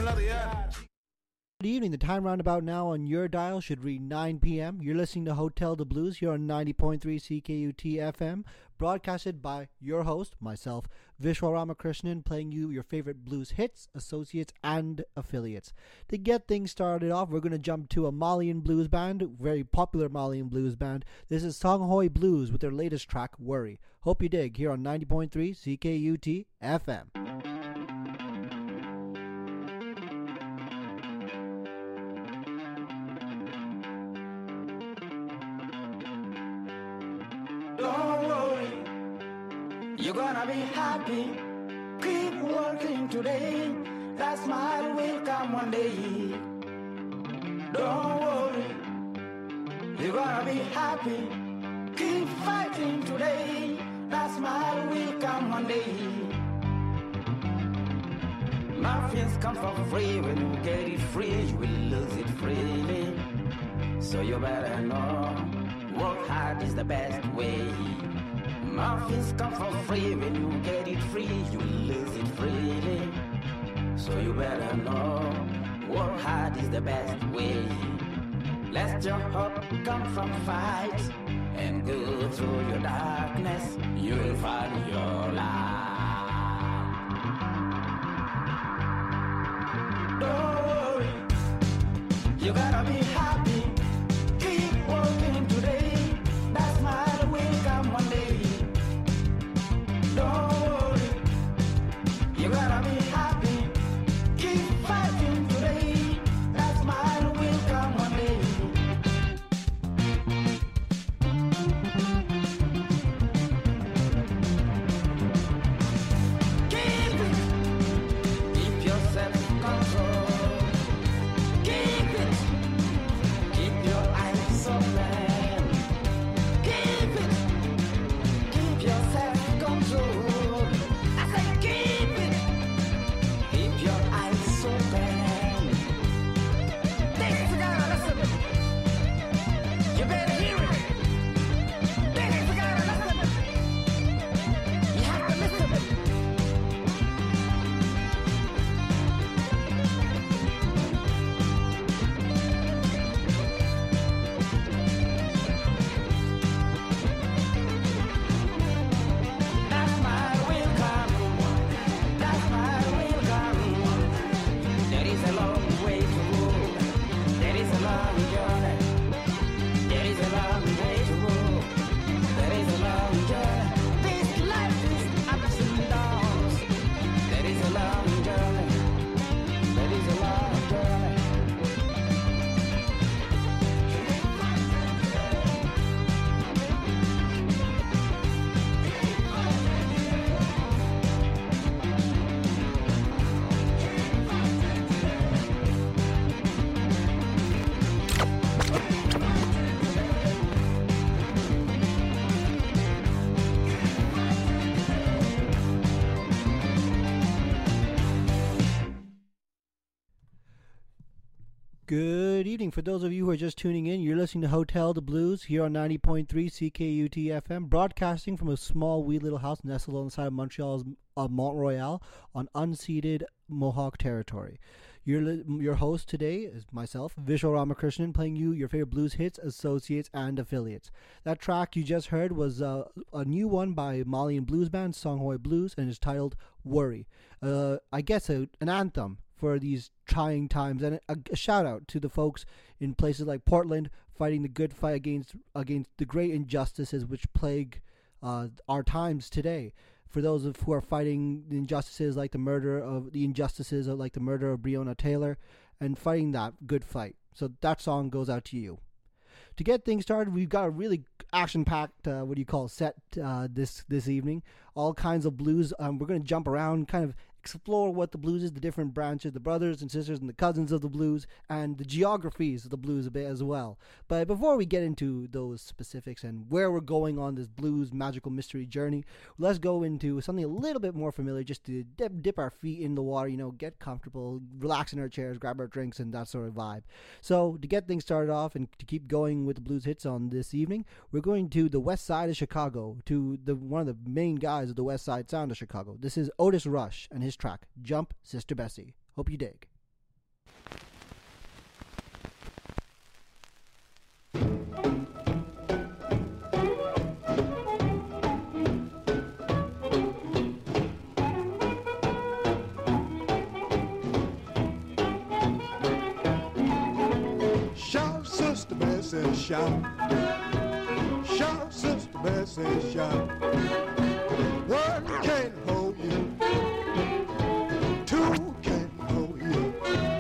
Good evening. The time roundabout now on your dial should read 9 p.m. You're listening to Hotel de Blues here on 90.3 CKUT FM, broadcasted by your host, myself, Vishwa Ramakrishnan, playing you your favorite blues hits, associates, and affiliates. To get things started off, we're going to jump to a Malian blues band, very popular Malian blues band. This is Songhoi Blues with their latest track, Worry. Hope you dig here on 90.3 CKUT FM. Don't worry, you're gonna be happy. Keep working today. That smile will come one day. Don't worry, you're gonna be happy. Keep fighting today. That smile will come one day. Muffins come for free. When you get it free, you will lose it freely. So you better know, work hard is the best way. Muffins come for free. When you get it free, you lose it freely. So you better know, work hard is the best way. Let your hope come from fight and go through your darkness. You will find your light. Don't worry, you gotta be happy. Keep working today. That smile will come one day. Don't worry, you gotta be happy. Keep fighting today. That smile will come one day. Keep it. Keep your self-control. Keep it. Keep your eyes open. Keep it. Keep your self-control. I say keep it. Keep your eyes open. This is gotta listen. You better hear it. This is gotta listen. You have to listen. That smile will come. That smile will come. There is a long way to go. There is a long journey. There is a long way to go. There is a long journey. This life is ups and downs. There is a long journey. There is a long journey. Good evening. For those of you who are just tuning in, you're listening to Hotel de Blues here on 90.3 CKUT FM, broadcasting from a small, wee little house nestled on the side of Montreal's Mont Royal on unceded Mohawk territory. Your host today is myself, Vishwa Ramakrishnan, playing you your favorite blues hits, associates, and affiliates. That track you just heard was a new one by Malian blues band Songhoi Blues, and is titled Worry. I guess an anthem for these trying times, and a shout out to the folks in places like Portland fighting the good fight against the great injustices which plague our times today. For those who are fighting the injustices like the murder of Breonna Taylor, and fighting that good fight. So that song goes out to you. To get things started, we've got a really action-packed, set this evening. All kinds of blues. We're going to jump around, kind of explore what the blues is, the different branches, the brothers and sisters and the cousins of the blues, and the geographies of the blues a bit as well. But before we get into those specifics and where we're going on this blues magical mystery journey, let's go into something a little bit more familiar, just to dip our feet in the water, get comfortable, relax in our chairs, grab our drinks, and that sort of vibe. So to get things started off and to keep going with the blues hits on this evening, we're going to the west side of Chicago, to one of the main guys of the west side sound of Chicago. This is Otis Rush and his track, Jump Sister Bessie. Hope you dig. Bessie, shout. Shout, Sister Bessie, shout. One can't hold you. Two can't hold you.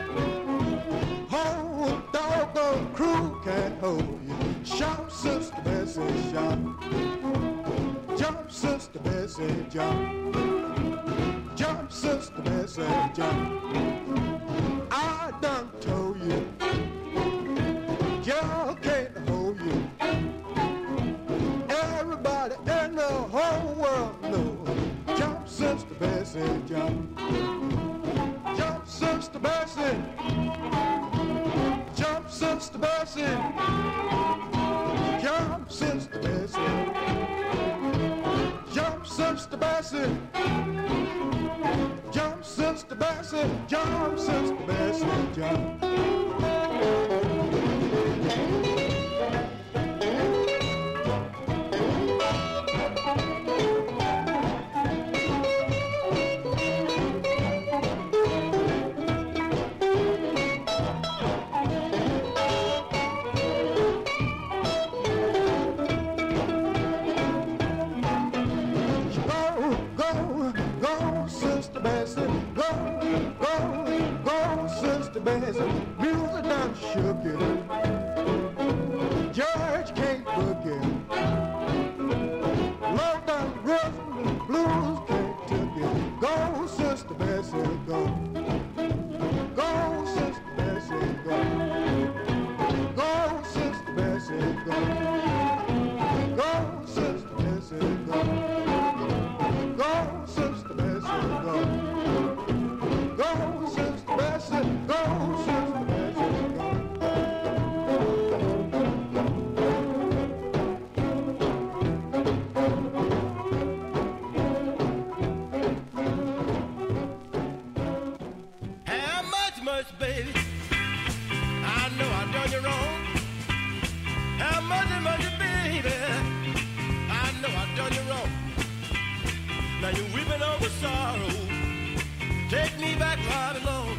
Whole doggone crew can't hold you. Shout, Sister Bessie, shout. Jump, Sister Bessie, jump. Jump, Sister Bessie, jump. I done told you, y'all can't hold you. Everybody in the whole world knows. Jump, Sister Bessie, jump. Jump, Sister Bessie. Jump, Sister Bessie. Jump, Sister Bessie. Jump, Sister Bessie. Jump, Sister Bessie. Jump, Sister Bessie, jump. Music done shook it. George can't book it. Love done rhythm and blues can't took it. Go, Sister Bessie, go. Go, Sister Bessie, go. Go, Sister Bessie, go. Go, Sister Bessie, go. Go, Sister Bessie, go. Go, Sister Bessie, go, Sister Bessie, go. How much, baby? I know I done you wrong. How much, baby? I know I done you wrong. Now you're weeping over sorrow. Take me back where I belong.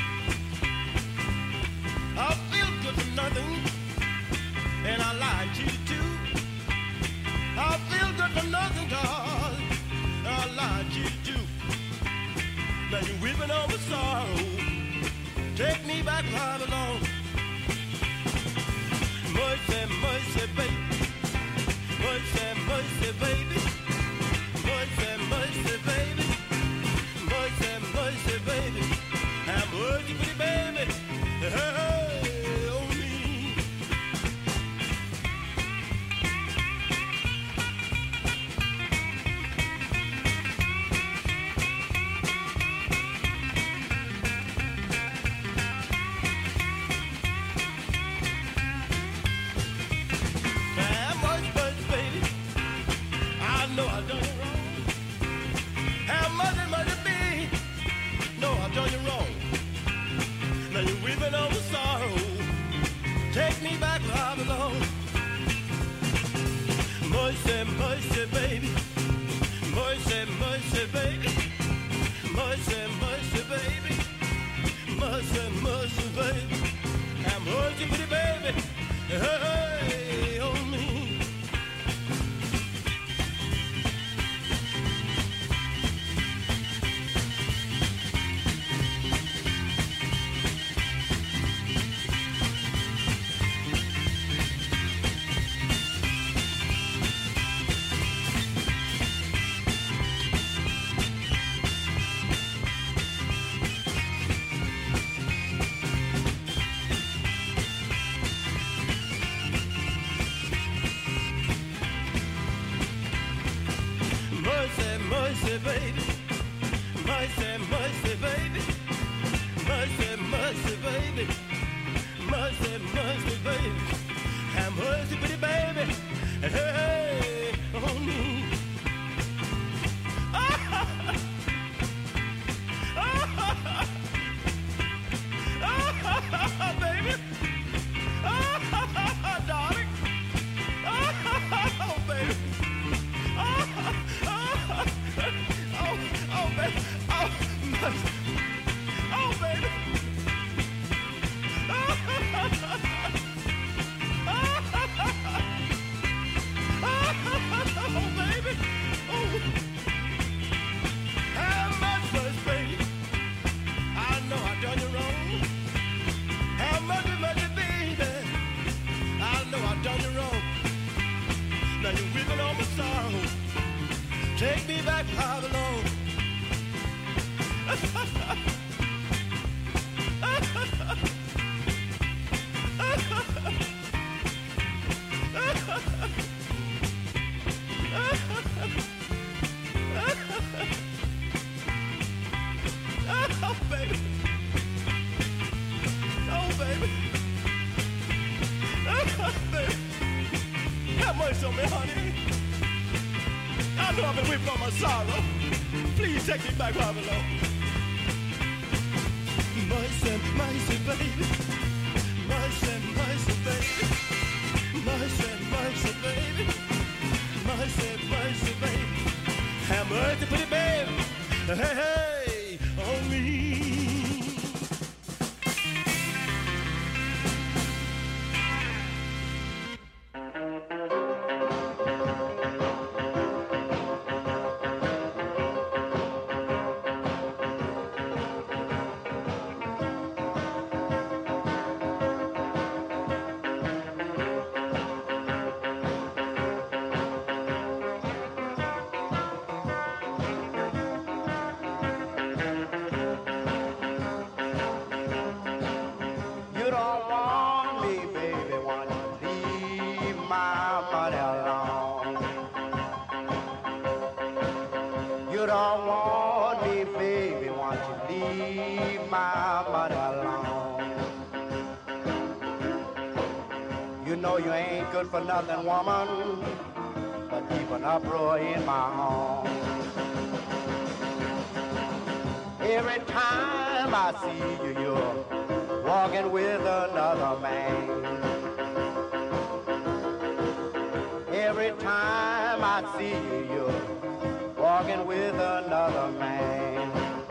I feel good for nothing, and I lied to you too. I feel good for nothing, cause I lied to you too. Now you're weeping over sorrow. Take me back where I belong. Mercy, mercy, baby. Mercy, mercy, baby. Mercy, mercy, baby. Mercy, mercy, baby. Have mercy, pretty baby. Hey, on me. Have mercy, baby. I know I done you wrong. Have mercy, baby. No, I've done you wrong. Now you're weeping over sorrow. Take me back where I belong. Mercy, mercy, baby. Mercy, mercy, baby. Mercy, mercy, baby. Mercy, mercy, baby. Have mercy, pretty baby. Hey, on me. Mercy, baby. Mercy, mercy, baby. Mercy, mercy, baby. Mercy, mercy, baby. Have mercy, pretty baby. Hey, on me. Baby. Darling. Oh, baby. Oh, baby. Oh, on me, honey. I know I've been whipping on my sorrow. Please take me back where I belong. Mercy, mercy, baby. Mercy, mercy, baby. Mercy, mercy, baby. Mercy, mercy, baby. Have mercy, pretty baby. Hey, hey, on me. You don't want me, baby, want you leave my money alone. You don't want me, baby, want you leave my money alone. You know you ain't good for nothing, woman, but keep an uproar in my home. Every time I see you, you're walking with another man. Every time I see you, you're walking with another man.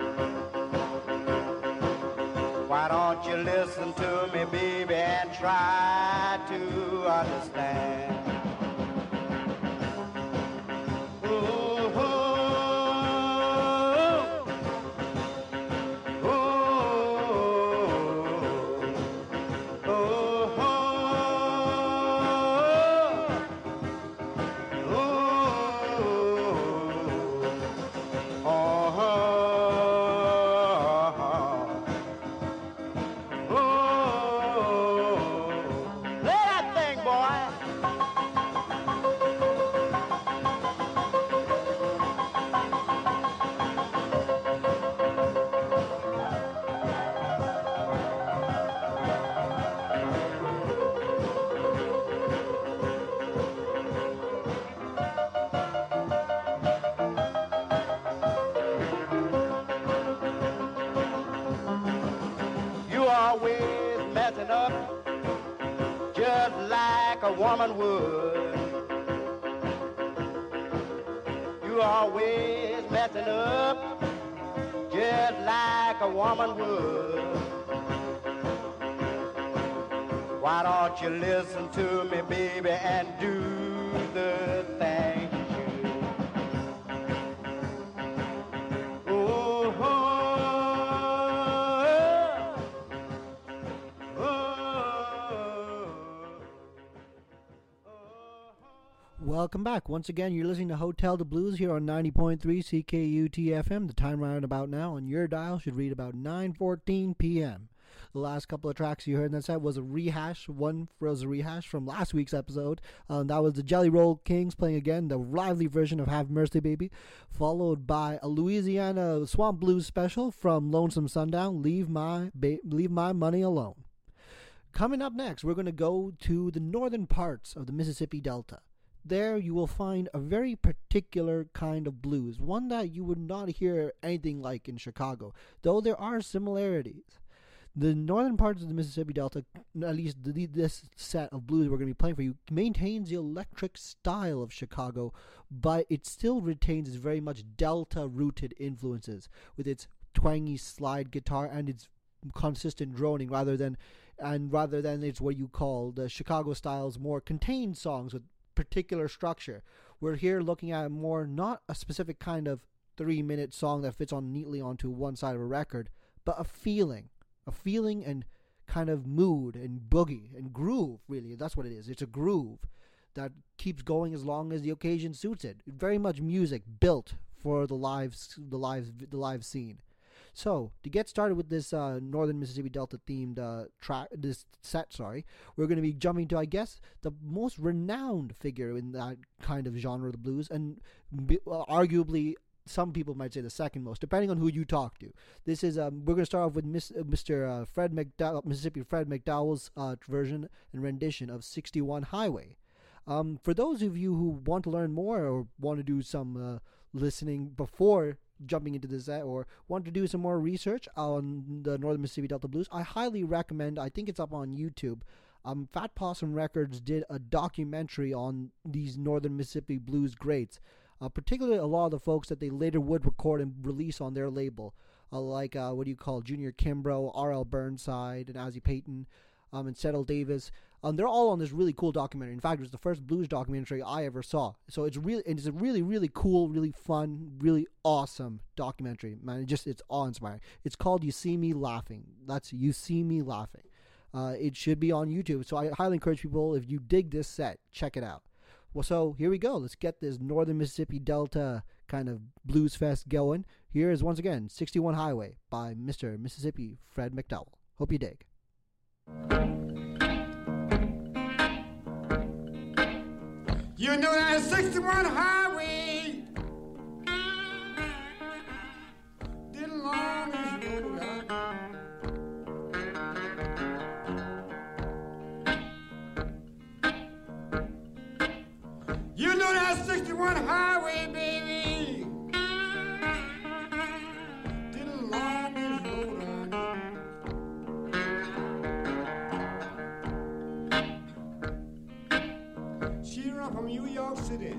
Why don't you listen to me, baby, and try to understand? Always messing up just like a woman would. You always messing up just like a woman would. Why don't you listen to me, baby, and do the thing you should? Ooh, Welcome back. Once again, you're listening to Hotel the Blues here on 90.3 CKUT-FM. The time right about now on your dial should read about 9:14 p.m. The last couple of tracks you heard in that set was a rehash. One was a rehash from last week's episode. That was the Jelly Roll Kings playing again the lively version of Have Mercy Baby, followed by a Louisiana Swamp Blues special from Lonesome Sundown, Leave My Money Alone. Coming up next, we're going to go to the northern parts of the Mississippi Delta. There you will find a very particular kind of blues, one that you would not hear anything like in Chicago, though there are similarities. The northern parts of the Mississippi Delta, at least this set of blues we're going to be playing for you, maintains the electric style of Chicago, but it still retains its very much Delta-rooted influences, with its twangy slide guitar and its consistent droning, rather than it's what you call the Chicago style's more contained songs with particular structure. We're here looking at more not a specific kind of 3-minute song that fits on neatly onto one side of a record, but a feeling and kind of mood and boogie and groove. Really, that's what it is. It's a groove that keeps going as long as the occasion suits it. Very much music built for the live scene. So, to get started with this Northern Mississippi Delta themed we're going to be jumping to, I guess, the most renowned figure in that kind of genre of the blues, and arguably some people might say the second most, depending on who you talk to. This is we're going to start off with Mr. Fred McDowell, Mississippi Fred McDowell's version and rendition of 61 Highway. For those of you who want to learn more or want to do some listening before jumping into this or want to do some more research on the Northern Mississippi Delta Blues, I highly recommend, I think it's up on YouTube, Fat Possum Records did a documentary on these Northern Mississippi blues greats, particularly a lot of the folks that they later would record and release on their label, like Junior Kimbrough, R.L. Burnside, and Ozzie Payton, and Settle Davis. They're all on this really cool documentary. In fact, it was the first blues documentary I ever saw. So it's a really, really cool, really fun, really awesome documentary. Man, it's awe-inspiring. It's called You See Me Laughing. That's You See Me Laughing. It should be on YouTube. So I highly encourage people, if you dig this set, check it out. Well, so here we go. Let's get this Northern Mississippi Delta kind of blues fest going. Here is once again 61 Highway by Mr. Mississippi Fred McDowell. Hope you dig. You know that 61 highway, the longest road I know. You know that 61 highway, baby, the longest road I know. She run from New York City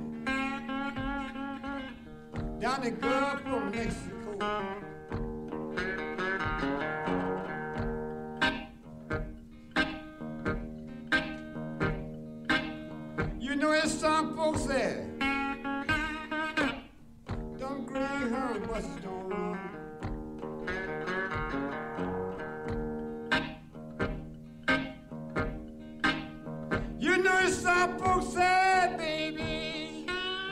down the Gulf from Mexico. You know there's some folks there, them Greyhound buses don't run. You know there's some folks there, baby,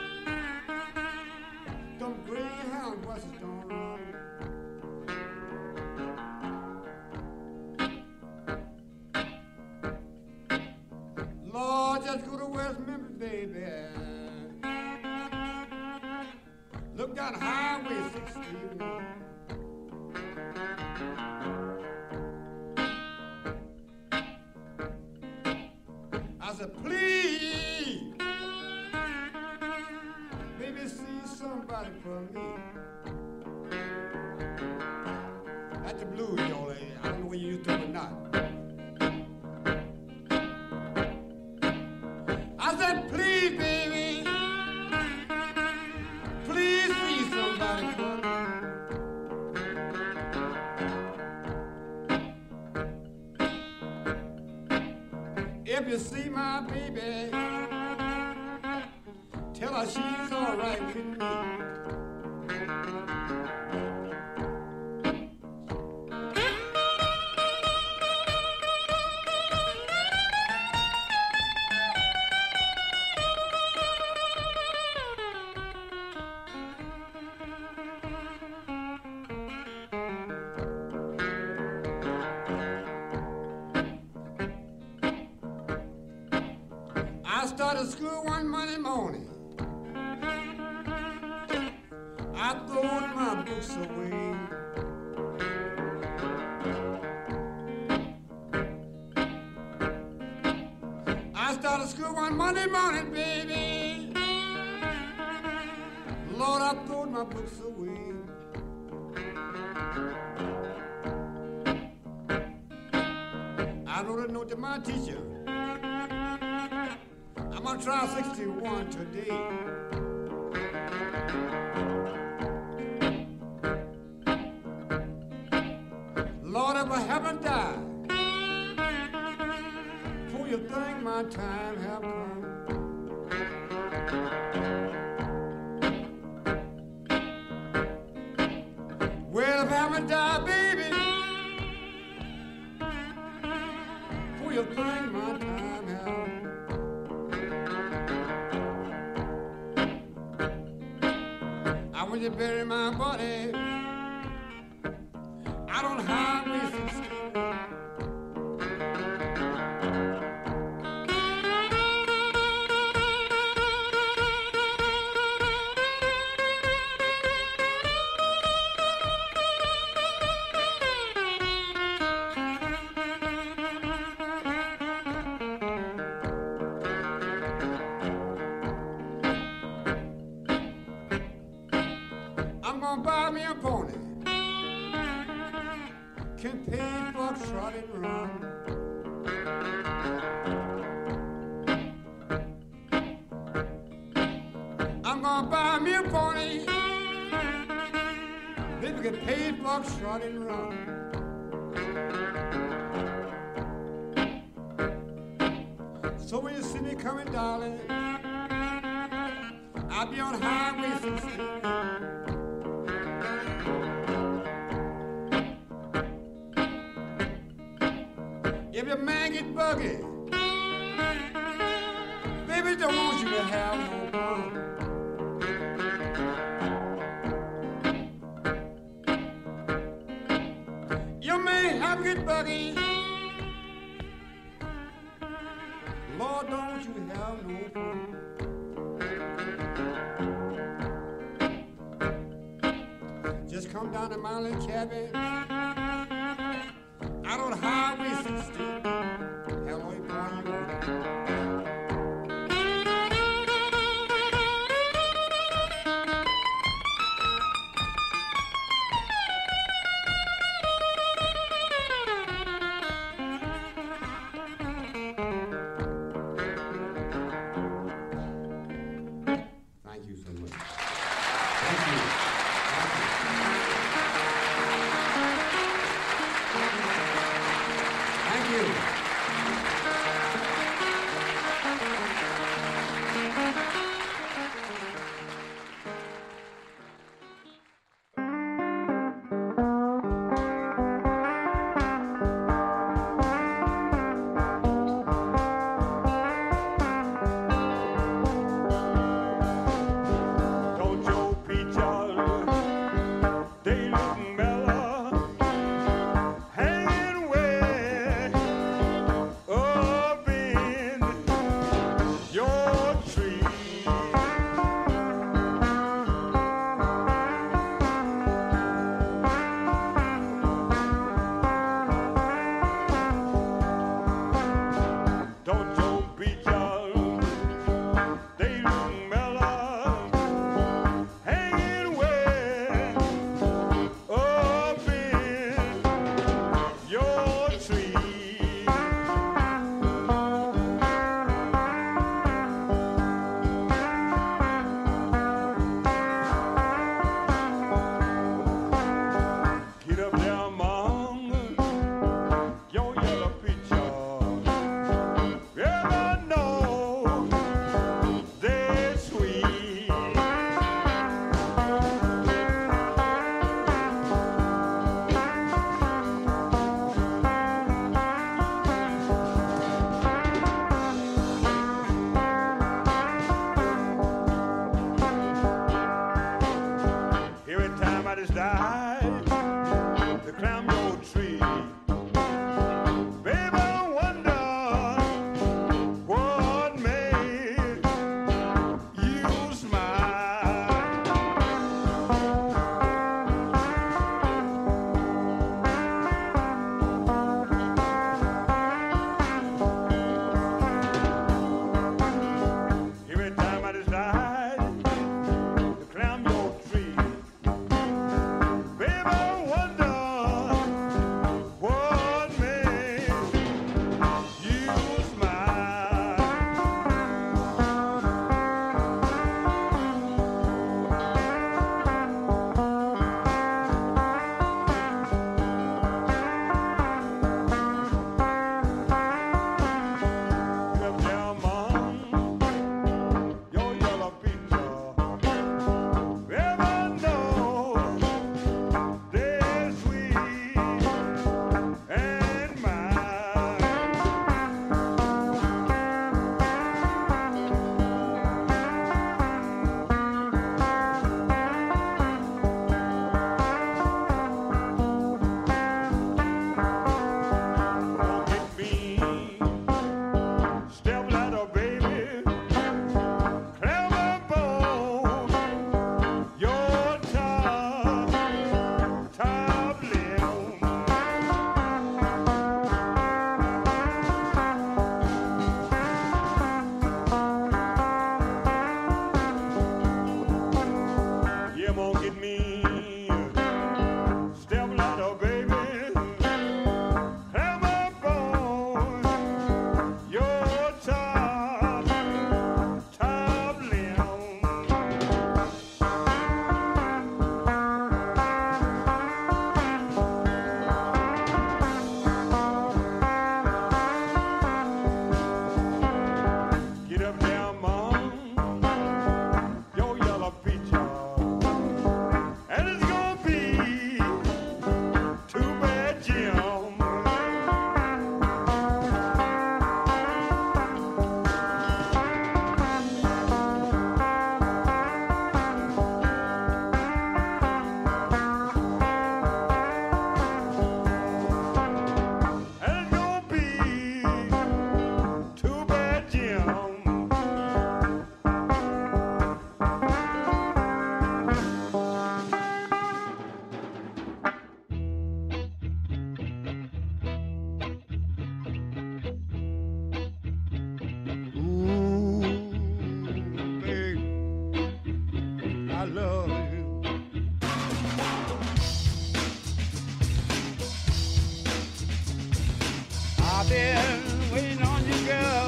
them Greyhound buses don't run. Lord, just go to West Memphis, baby. Look down Highway 61. I said, please, baby, see somebody for me. That's the blues, y'all. I don't know whether you used to or not. I said, please, baby, please see somebody for me. If you see my baby, tell her she's all right with me. I started school one Monday morning. I threw my books away. I started school one Monday morning, baby. Lord, I threw my books away. I wrote a note to my teacher. I'm gonna try 61 today. Lord, if I haven't died, for you think my time have come. Well, if I haven't died, baby, for you think my time have come. When you bury my body out on Highway 61. gonna buy me a pony. Can pay for trot and run. I'm gonna buy me a pony. Baby can pay for trot and run. So when you see me coming, darling, I'll be on Highway 16. If your man get buggy, baby don't want you to have no fun. Your man have get buggy, Lord don't you have no fun. Just come down to my little cabin out on Highway 16. Hello, boy, you want Thank you so much. Thank you. Thank you. Don't Joe Peaches, they look mellow, hanging way up in your tree. Don't Joe Peaches, they look mellow, hanging way up in your tree. Get up there among your yellow peaches. Ever know they're sweet. Every time I decide to climb your tree, baby, I wonder what made you smile. Every time I decide to climb your tree, baby, Step ladder, baby. Climb up on your top limb. Get up there, mom, your yellow preacher, and it's gonna be too bad, Jim. And it's gonna be too bad, Jim. Ooh, babe, I love you. I've been waiting on you, girl.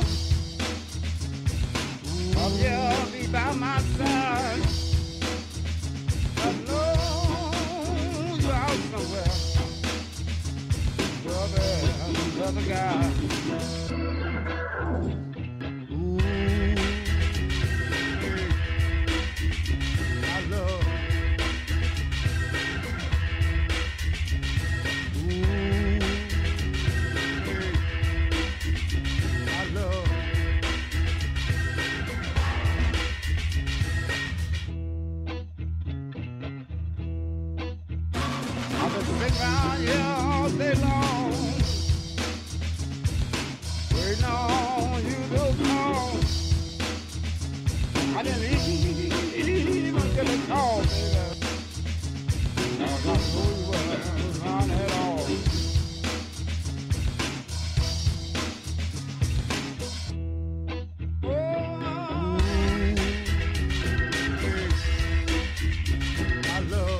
Come here, be by my side. I know you're out somewhere. Brother, another guy. Ooh, I love you. Ooh, I love I've been sitting around here all day long, waiting on you to call. I didn't even get a call, baby. I was not sure you were around at all. I love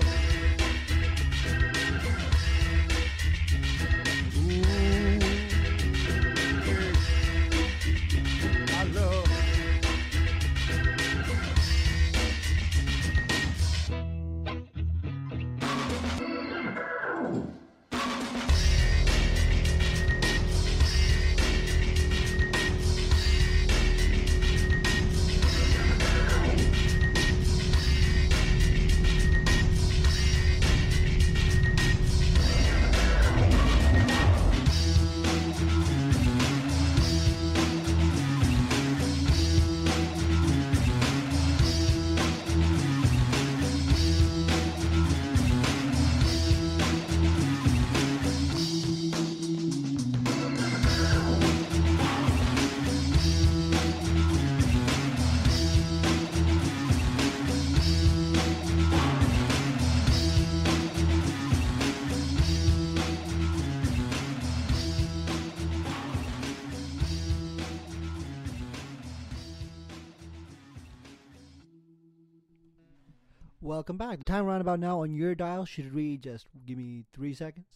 I love Welcome back. The time roundabout now on your dial should read, just give me 3 seconds.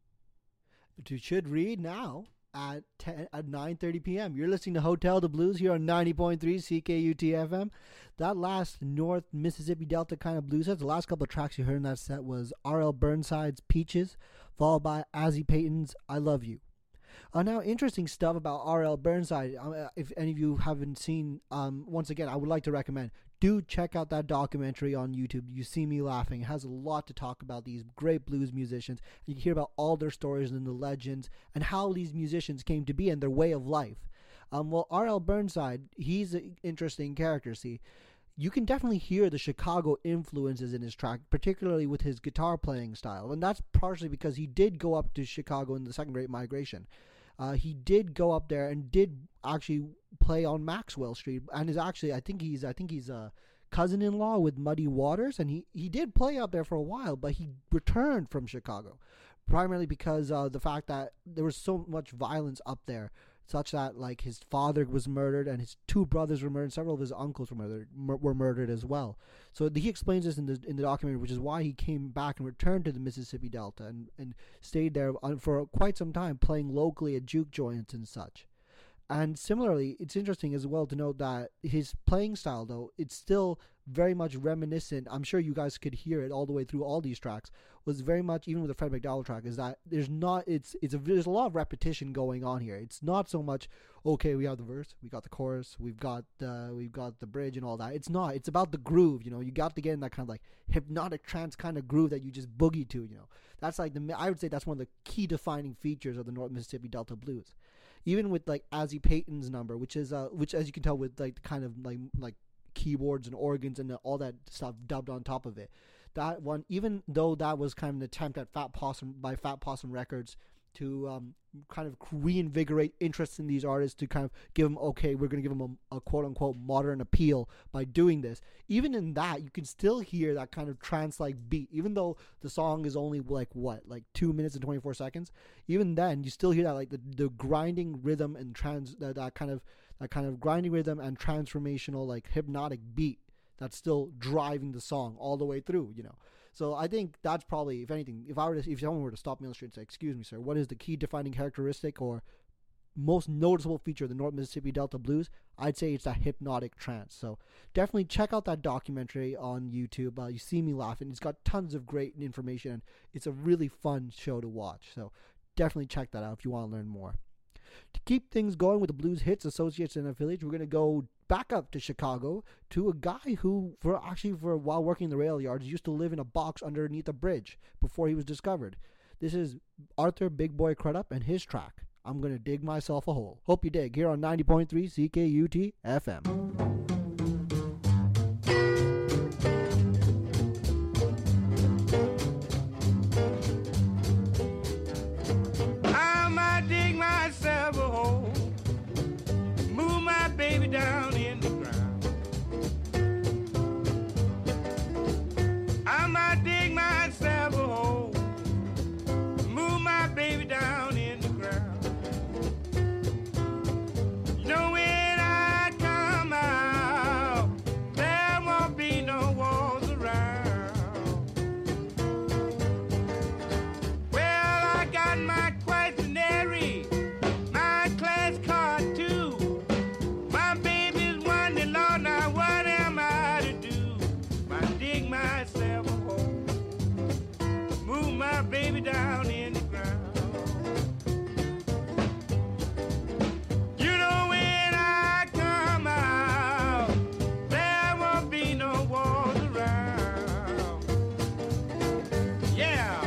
It should read now at 9:30 p.m. You're listening to Hotel the Blues here on 90.3 CKUT FM. That last North Mississippi Delta kind of blues set, the last couple of tracks you heard in that set was R.L. Burnside's Peaches, followed by Azzy Payton's I Love You. Now, interesting stuff about R.L. Burnside. If any of you haven't seen, once again, I would like to recommend, do check out that documentary on YouTube. You See Me Laughing. It has a lot to talk about these great blues musicians. You can hear about all their stories and the legends and how these musicians came to be and their way of life. Well, R.L. Burnside, he's an interesting character. See, you can definitely hear the Chicago influences in his track, particularly with his guitar playing style. And that's partially because he did go up to Chicago in the Second Great Migration. He did go up there and did actually play on Maxwell Street, and is actually I think he's a cousin-in-law with Muddy Waters, and he did play up there for a while, but he returned from Chicago, primarily because the fact that there was so much violence up there such that like his father was murdered and his two brothers were murdered, and several of his uncles were murdered as well. So he explains this in the documentary, which is why he came back and returned to the Mississippi Delta and stayed there for quite some time, playing locally at juke joints and such. And similarly, it's interesting as well to note that his playing style, though, it's still very much reminiscent. I'm sure you guys could hear it all the way through all these tracks. Was very much, even with the Fred McDowell track, is that there's a lot of repetition going on here. It's not so much, okay, we have the verse, we got the chorus, we've got the bridge and all that. It's not. It's about the groove. You got to get in that kind of like hypnotic trance kind of groove that you just boogie to. That's like I would say that's one of the key defining features of the North Mississippi Delta blues. Even with like Azzy Payton's number, which as you can tell with like kind of like keyboards and organs and all that stuff dubbed on top of it. That one, even though that was kind of an attempt at Fat Possum Records to kind of reinvigorate interest in these artists, to kind of give them, okay, we're going to give them a quote-unquote modern appeal by doing this. Even in that, you can still hear that kind of trance-like beat, even though the song is only like 2 minutes and 24 seconds. Even then, you still hear that like the grinding rhythm and that kind of grinding rhythm and transformational like hypnotic beat that's still driving the song all the way through. So I think that's probably, if anything, if someone were to stop me on the street and say, excuse me, sir, what is the key defining characteristic or most noticeable feature of the North Mississippi Delta Blues, I'd say it's that hypnotic trance. So definitely check out that documentary on YouTube. You See Me Laughing. It's got tons of great information, and it's a really fun show to watch. So definitely check that out if you want to learn more. To keep things going with the blues hits, associates, and affiliates, we're going to go back up to Chicago to a guy who, while working in the rail yards, used to live in a box underneath a bridge before he was discovered. This is Arthur Big Boy Crudup and his track, I'm Gonna Dig Myself a Hole. Hope you dig, here on 90.3 CKUT FM. Down in the ground, I might dig myself a hole, move my baby down in the ground. When I come out, there won't be no walls around. Well, I got my questionnaire, my class card too. Now what am I to do? I dig myself a hole, move my baby down in the ground. When I come out, there won't be no walls around. Yeah.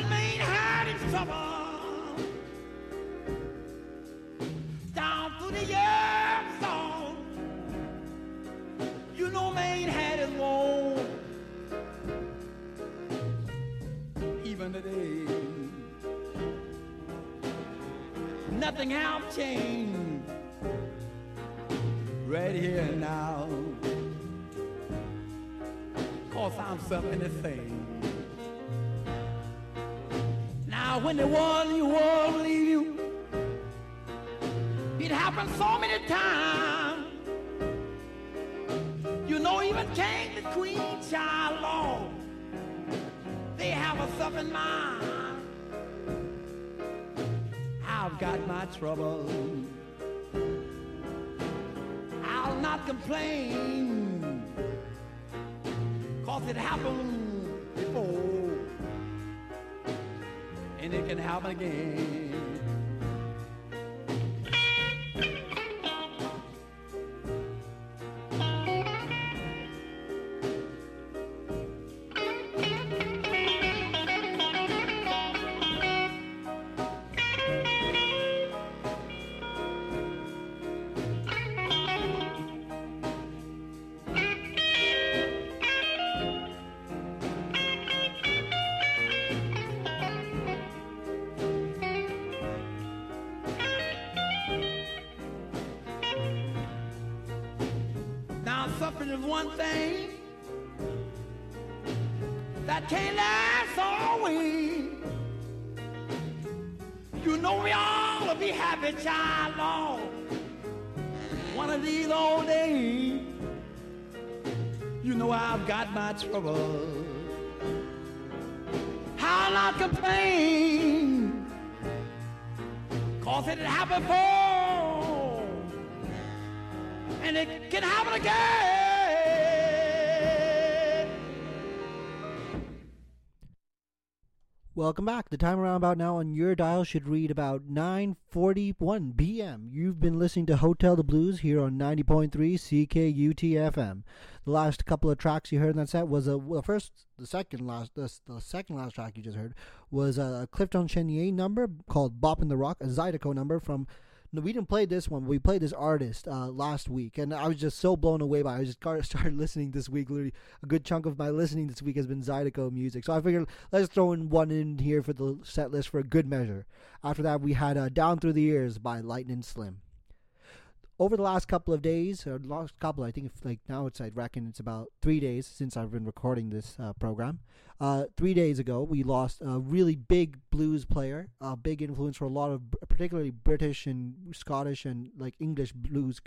Maine had its trouble down through the years on. You know Maine had its woe even today. Nothing have changed right here and now. 'Cause I'm something to say. Now when the one you want leave you, it happens so many times. You know even King the Queen, child, Lord, they have a something mind. I've got my trouble. I'll not complain, 'cause it happened before, and it can happen again. Suffering is one thing that can't last always. You know we all will be happy, child, Lord, one of these old days. You know I've got my trouble. I'll not complain, 'cause it happened before, and it can happen again. Welcome back. The time around about now on your dial should read about 9:41 p.m. You've been listening to Hotel the Blues here on 90.3 CKUT FM. The last couple of tracks you heard in that set was the second last track you just heard was a Clifton Chenier number called Bop in the Rock, a Zydeco number from. No, we didn't play this one. We played this artist last week, and I was just so blown away by it. I just started listening this week. Literally, a good chunk of my listening this week has been Zydeco music. So I figured let's throw in one in here for the set list for a good measure. After that, we had Down Through the Years by Lightning Slim. Over the last couple of days, I think if now I reckon it's about 3 days since I've been recording this program. 3 days ago, we lost a really big blues player, a big influence for a lot of particularly British and Scottish and English blues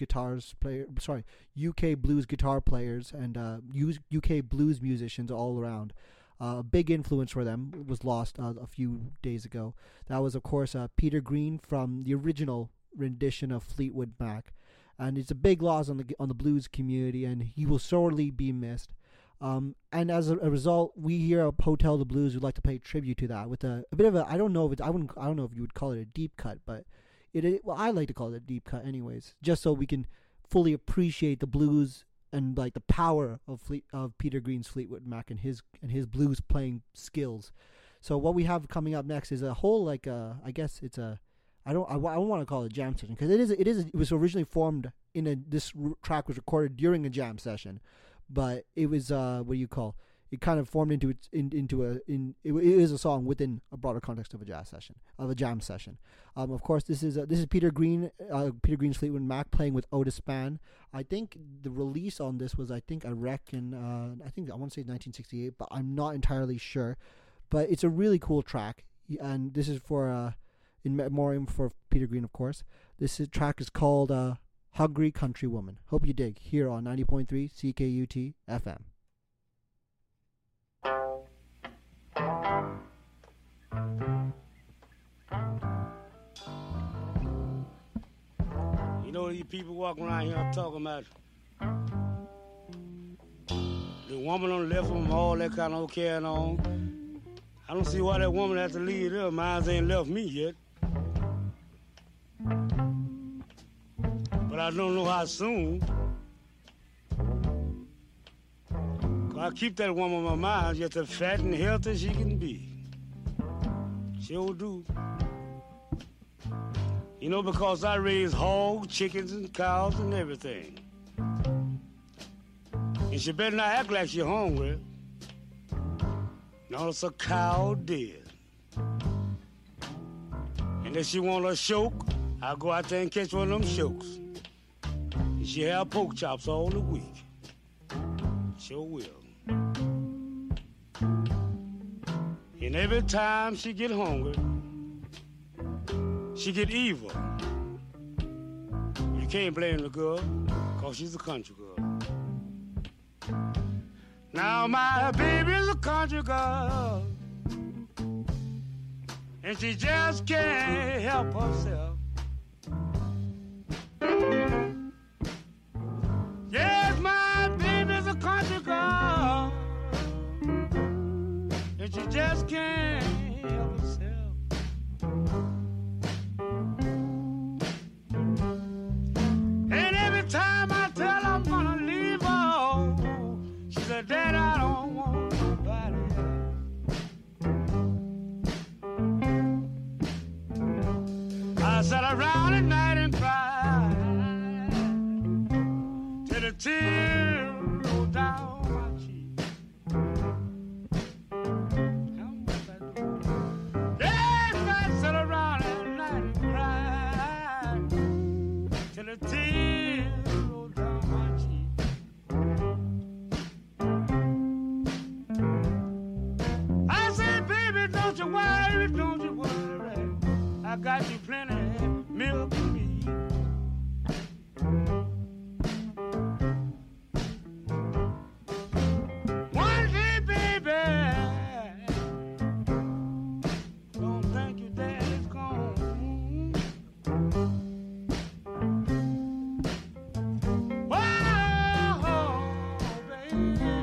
UK blues guitar players and UK blues musicians all around. A big influence for them was lost a few days ago. That was, of course, Peter Green from the original rendition of Fleetwood Mac. And it's a big loss on the blues community, and he will sorely be missed. And as a result, we here at Hotel the Blues would like to pay tribute to that with a bit of a I don't know if you would call it a deep cut, but I like to call it a deep cut anyways, just so we can fully appreciate the blues and the power of Peter Green's Fleetwood Mac and his blues playing skills. So what we have coming up next is a whole I guess it's a I don't want to call it a jam session because it was originally formed this track was recorded during a jam session, but it was it kind of formed it is a song within a broader context of a jam session. Of course, this is Peter Green's Fleetwood Mac playing with Otis Spann. I think the release on this was I want to say 1968, but I'm not entirely sure. But it's a really cool track, and this is for in memoriam for Peter Green, of course. This track is called Hungry Country Woman. Hope you dig here on 90.3 CKUT FM. You know these people walking around here talking about the woman on the left of them, all that kind of carrying on. I don't see why that woman has to leave there. Mine ain't left me yet. But I don't know how soon. 'Cause I keep that woman on my mind just as fat and healthy as she can be. Sure do. You know, because I raise hogs, chickens, and cows and everything. And she better not act like she hungry. Now it's a cow dead. And if she want a choke, I'll go out there and catch one of them chokes. And she have pork chops all the week. Sure will. And every time she get hungry, she get evil. You can't blame the girl, cause she's a country girl. Now my baby's a country girl, and she just can't help herself. Yes, my baby's a country girl, and she just can't help herself. And every time I tell her I'm gonna leave her, she said, Dad, I don't want nobody else. I sat around at night and cried till the tears rolled down my cheek. Yes, I sat around at night and cried till the tears rolled down my cheek. I said, baby, don't you worry, don't you worry. I got you plenty of milk and meat. One day, baby, don't think your dad is gone. Whoa, baby,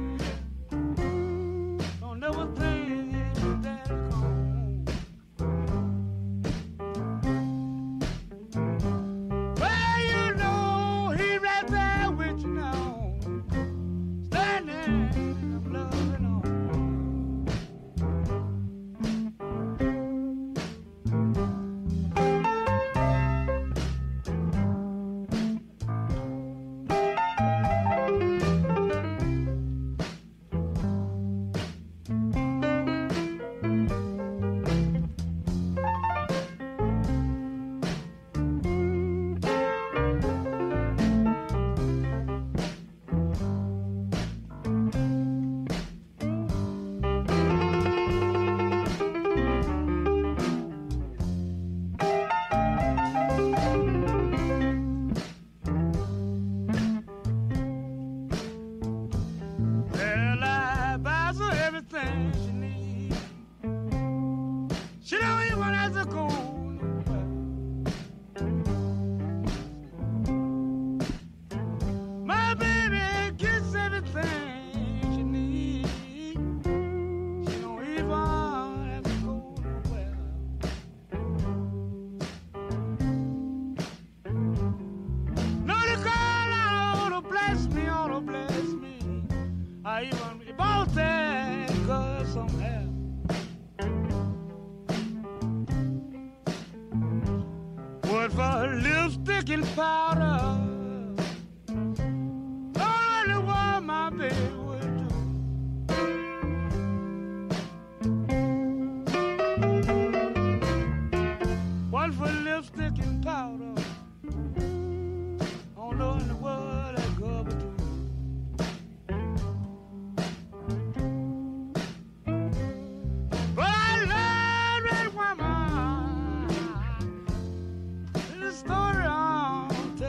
don't never think your dad is gone. Well, you know he right there with you now, standing and loving on. Well, I buys her everything she needs. She don't even have to go nowhere. My baby gets everything she needs. She don't even have to go nowhere. No, the girl ought to bless me, ought to bless me. I even bought that girl some hair. What for lipstick and powder? Only what my baby would do. One for lipstick and powder. Don't know in the world that girl would do. But I love that woman. This is the story I'm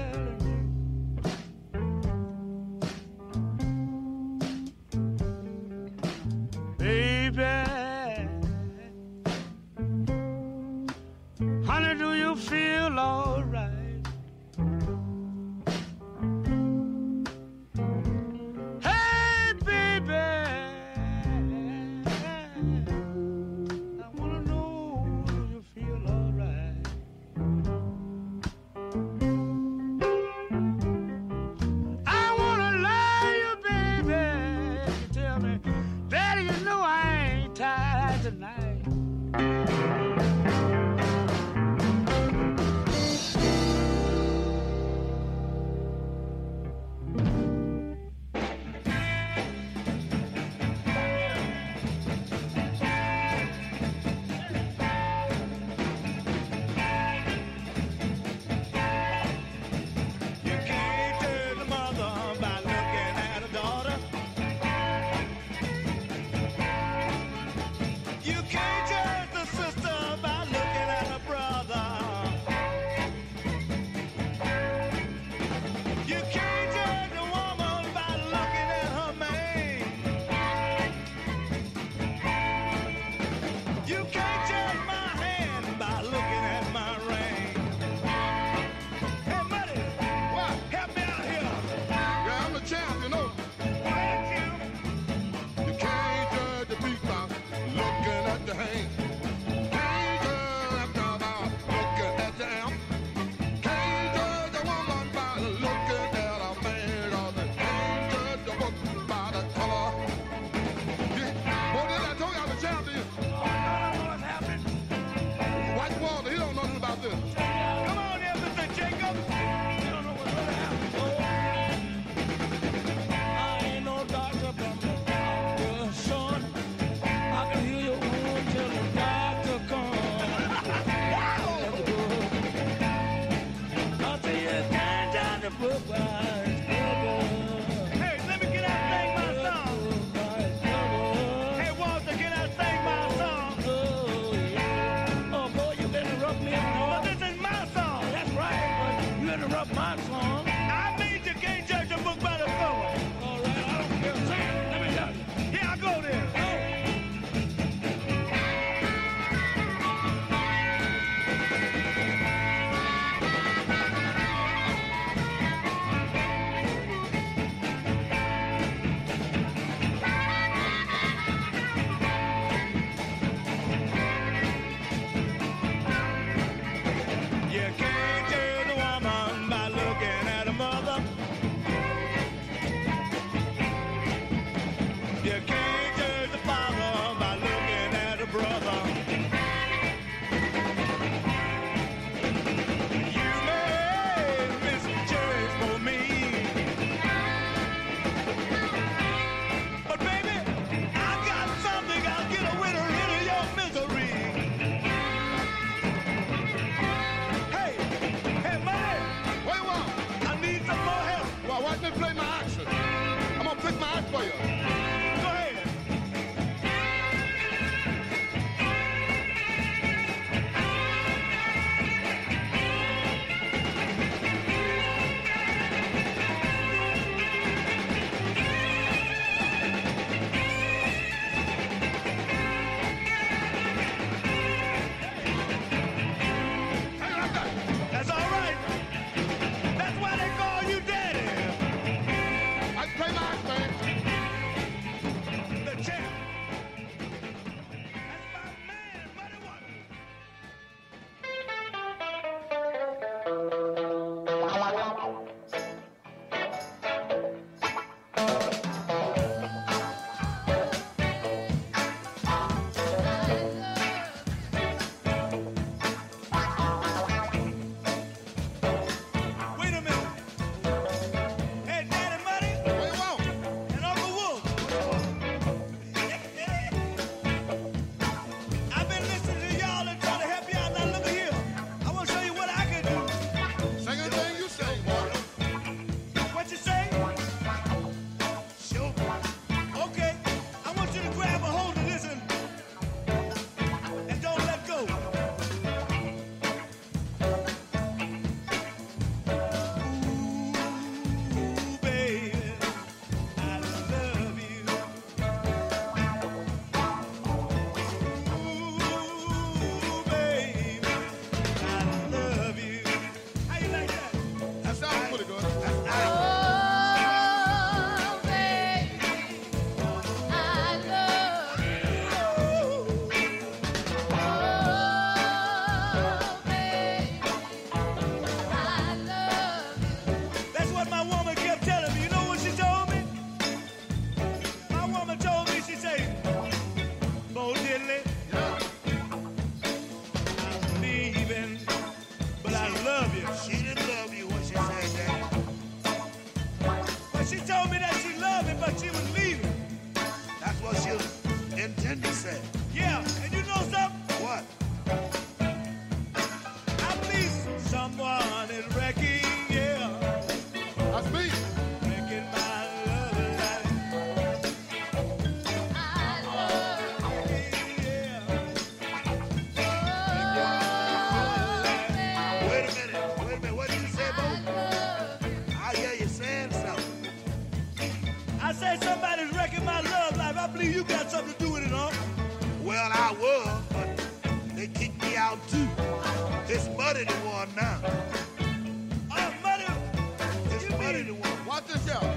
one too. It's Muddy the one now. Oh, Muddy. It's Muddy the one. Watch this, y'all.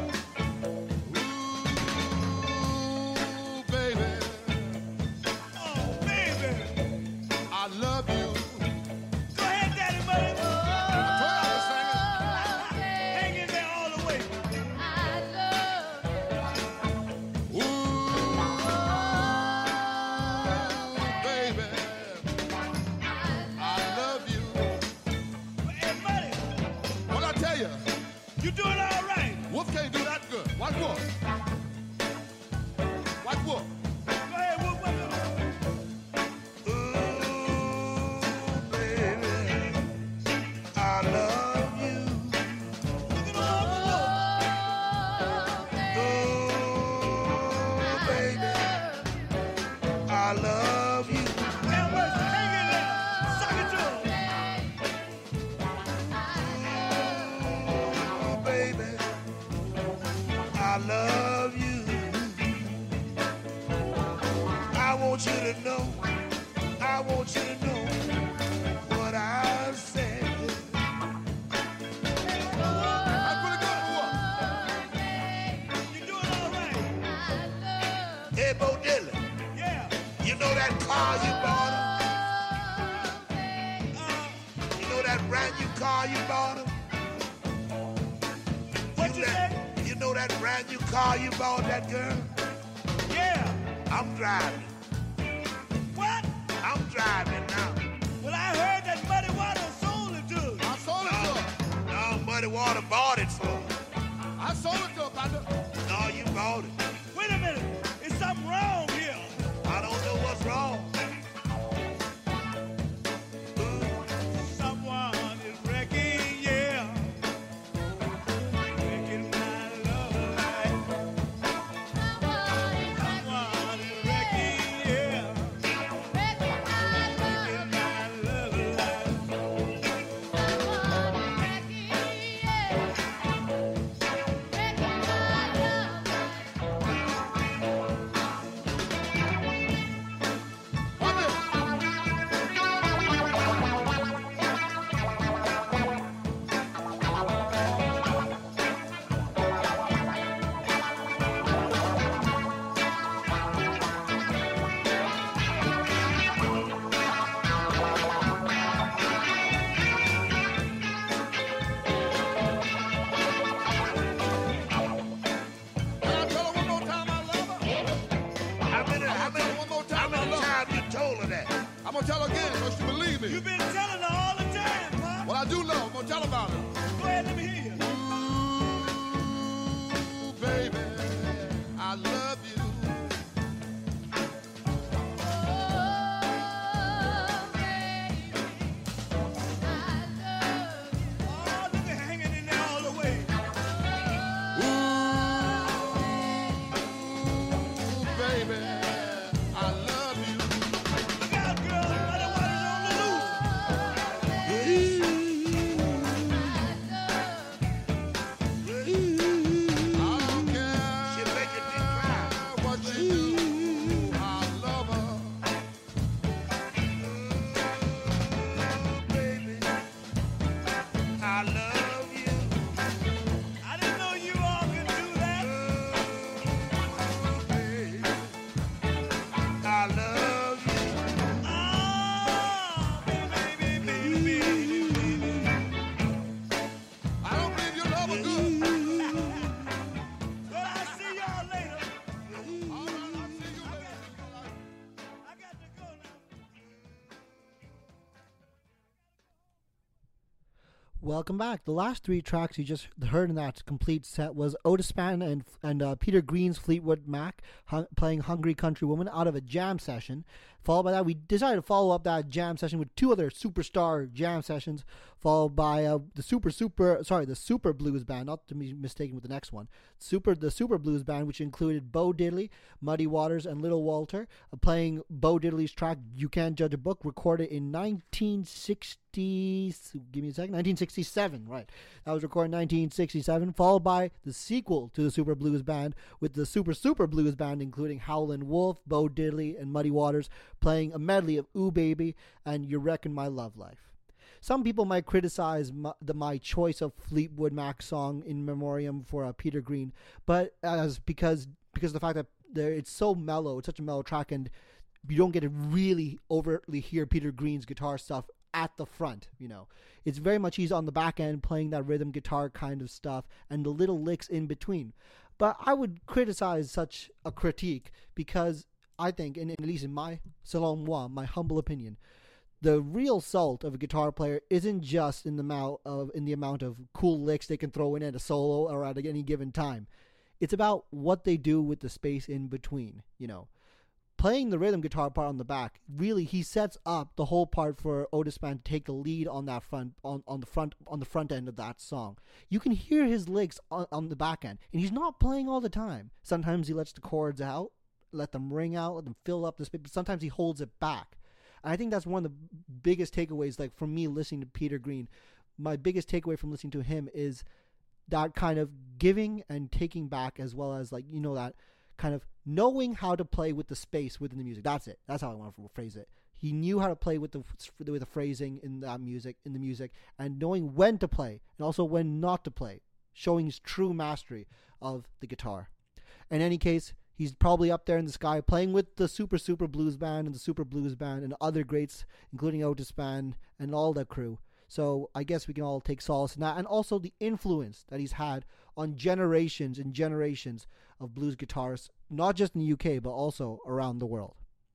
Ooh, baby, Oh, baby. I love you. Go ahead, Daddy Muddy. Turn on the singer. Hang in there all the way. Ooh, baby, I love you. Hey, Muddy, What I tell you, you doing all right? Wolf can't do that good. Watch Wolf. Watch Wolf. Go ahead, whoop, whoop, whoop. Ooh, baby, I love you. Look at all the Ooh, baby, I love you. Well, Muddy, hang in there. Suck it to him. Ooh, baby, I love you. I want you to know, I want you to know what I said. That's pretty good, Wolf. You doing all right? Hey, Bo Diddley, Yeah. you know that car you bought him? You know that brand new car you bought him? What you say? You know that brand new car you bought that girl? Yeah. I'm driving. What? I'm driving now. Well, I heard that Muddy Water sold it to you. I sold it to her. No, Muddy Water bought it for me. I sold it to her, partner. No, you bought it. Wait a minute. Is something wrong here? I don't know what's wrong. Someone is wrecking, yeah. Wrecking my love life. Someone is wrecking, yeah. Wrecking my love life. Watch this. Can I tell her one more time I love her? How many One more time, I love her. times you told her that? I'm gonna tell her again so she believe me. You've been telling her all the time, huh? What I do know, I'm gonna tell her about it. Go ahead, let me hear you. Ooh, baby, I love you. Oh, look at hanging in there all the way. Ooh, baby, I love you. Look out, girl. Muddy Water's on the loose. I don't care She making me cry. what you do. I love her. Baby, I love you. I didn't know you all could do that. Baby, I love you. Oh, baby, baby, baby, baby. I don't believe you love her good. Well, I'll see y'all later. All right, I'll see you later. I got to go now. Welcome back. The last three tracks you just heard in that complete set was Otis Spann and Peter Green's Fleetwood Mac playing Hungry Country Woman out of a jam session. Followed by that, we decided to follow up that jam session with two other superstar jam sessions, followed by the Super Blues Band, not to be mistaken with the next one. The Super Blues Band, which included Bo Diddley, Muddy Waters, and Little Walter, playing Bo Diddley's track "You Can't Judge a Book," recorded in 1967. Right, that was recorded in 1967. Followed by the sequel to the Super Blues Band with the Super Blues Band, including Howlin' Wolf, Bo Diddley, and Muddy Waters, playing a medley of Ooh Baby and You Reckon My Love Life. Some people might criticize my choice of Fleetwood Mac's song In Memoriam for Peter Green, but because of the fact that it's so mellow, it's such a mellow track, and you don't get to really overtly hear Peter Green's guitar stuff at the front, It's very much he's on the back end playing that rhythm guitar kind of stuff and the little licks in between. But I would criticize such a critique because I think, and at least in my, selon moi, my humble opinion, the real salt of a guitar player isn't just in the amount of cool licks they can throw in at a solo or at any given time. It's about what they do with the space in between, Playing the rhythm guitar part on the back, really, he sets up the whole part for Otis Spann to take the lead on that front on the front end of that song. You can hear his licks on the back end, and he's not playing all the time. Sometimes he lets the chords out, let them ring out, let them fill up the space. But sometimes he holds it back, and I think that's one of the biggest takeaways. Like for me, listening to Peter Green, my biggest takeaway from listening to him is that kind of giving and taking back, as well as that kind of knowing how to play with the space within the music. That's it. That's how I want to phrase it. He knew how to play with the phrasing in the music, and knowing when to play and also when not to play, showing his true mastery of the guitar. In any case, he's probably up there in the sky playing with the Super Blues Band and the Super Blues Band and other greats, including Otis Spann and all that crew. So I guess we can all take solace in that, and also the influence that he's had on generations and generations of blues guitarists, not just in the UK, but also around the world.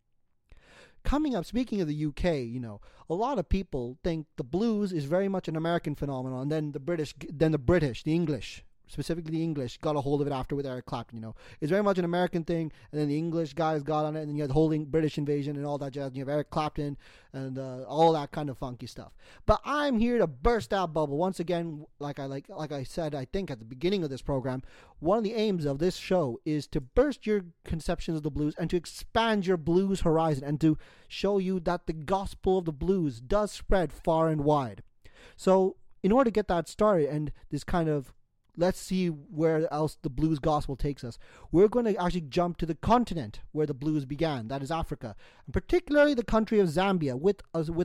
Coming up, speaking of the UK, a lot of people think the blues is very much an American phenomenon, and then the English, specifically the English, got a hold of it after with Eric Clapton, It's very much an American thing, and then the English guys got on it, and then you had the whole British invasion and all that jazz, and you have Eric Clapton and all that kind of funky stuff. But I'm here to burst that bubble. Once again, like I said, I think at the beginning of this program, one of the aims of this show is to burst your conceptions of the blues and to expand your blues horizon and to show you that the gospel of the blues does spread far and wide. So in order to get that started and this kind of let's see where else the blues gospel takes us, we're going to actually jump to the continent where the blues began, that is Africa, and particularly the country of Zambia, with